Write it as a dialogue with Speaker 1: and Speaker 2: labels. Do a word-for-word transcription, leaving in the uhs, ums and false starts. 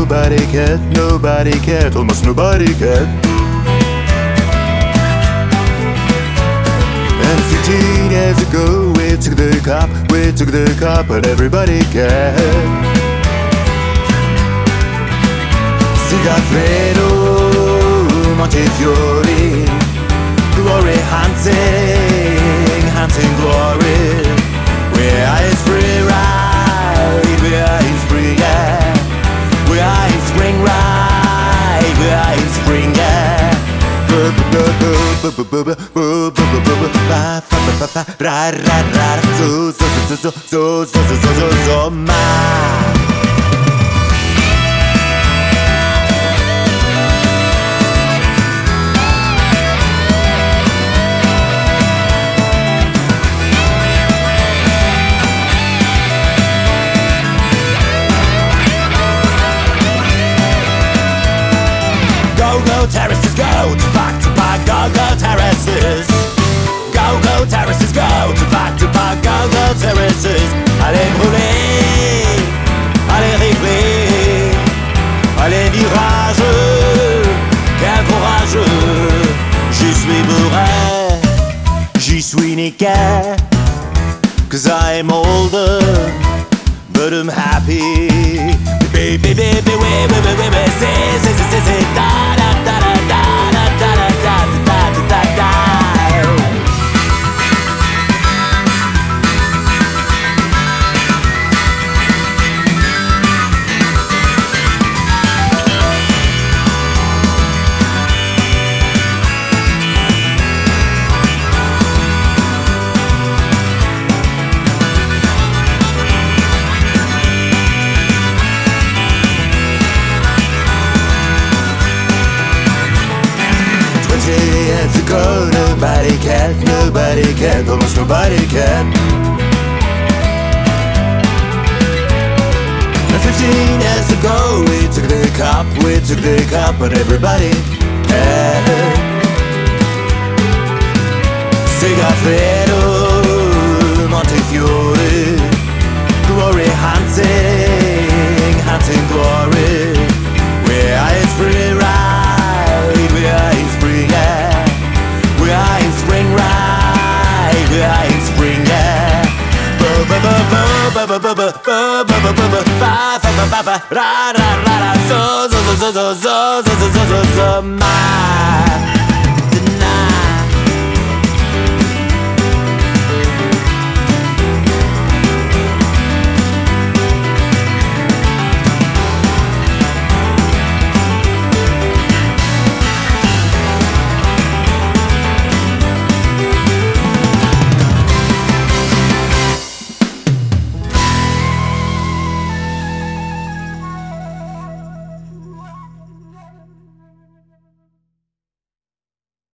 Speaker 1: nobody cared, nobody cared, almost nobody cared. And fifteen years ago we took the cup, we took the cup, but everybody cared. Sigafredo, Montefiore, glory hunting, hunting glory. We are in spring ride, we are in spring air. We are in spring ride, we are in spring air. Ra ra ra, so so so so so so so so so so ma. Go-go terraces, go to back to back, go-go terraces. Go-go terraces, go to back to back, go-go terraces. Allez brûler, allez rifler, allez virageux, quel courageux. J'y suis bourré, j'y suis niqué, 'cause I'm older, but I'm happy. Baby, baby, baby, baby, baby, baby, say, say, say, say, da, da, da, da, da, da, da, da, da, da, da, da. Years ago, nobody cared, nobody cared, almost nobody cared. And fifteen years ago, we took the cup, we took the cup, but everybody cared. Sigafredo, Montefiore, glory hunting, hunting glory. We are in spring ride, we are in spring air. We are in spring ride, we are in spring air. Ba ba ba ba ba ba ba ba ba ba ba ba ba ba ba ra ra ra ra so so so so so so so so so so my.